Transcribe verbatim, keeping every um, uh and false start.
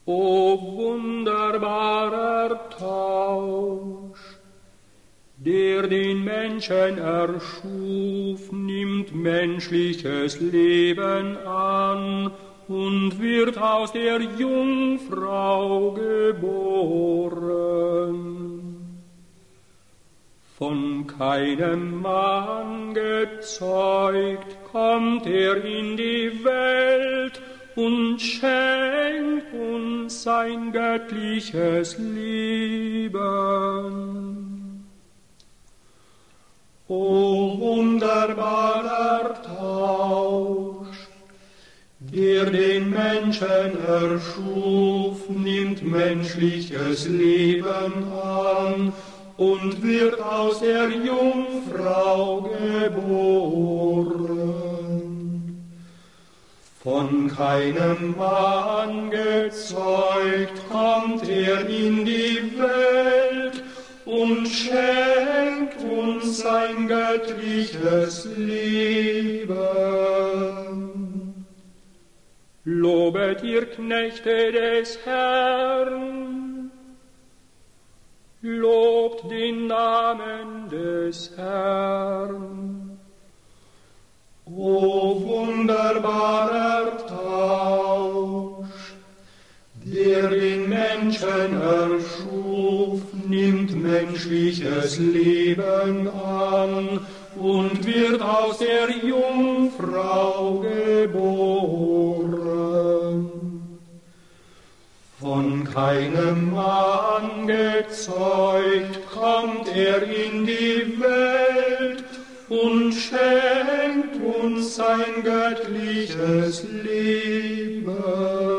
O wunderbarer Tausch, der den Menschen erschuf, nimmt menschliches Leben an und wird aus der Jungfrau geboren. Von keinem Mann gezeugt, kommt er in die Welt und schenkt uns sein göttliches Leben. O wunderbarer Tausch, der den Menschen erschuf, nimmt menschliches Leben an und wird aus der Jungfrau geboren. Von keinem Mann gezeugt, kommt er in die Welt und schenkt uns sein göttliches Leben. Lobet ihr Knechte des Herrn, lobt den Namen des Herrn. O wunderbarer Tausch, der den Menschen erschuf, nimmt menschliches Leben an und wird aus der Jungfrau geboren. Von keinem Mann gezeugt, kommt er in die Welt und schenkt uns sein göttliches Leben.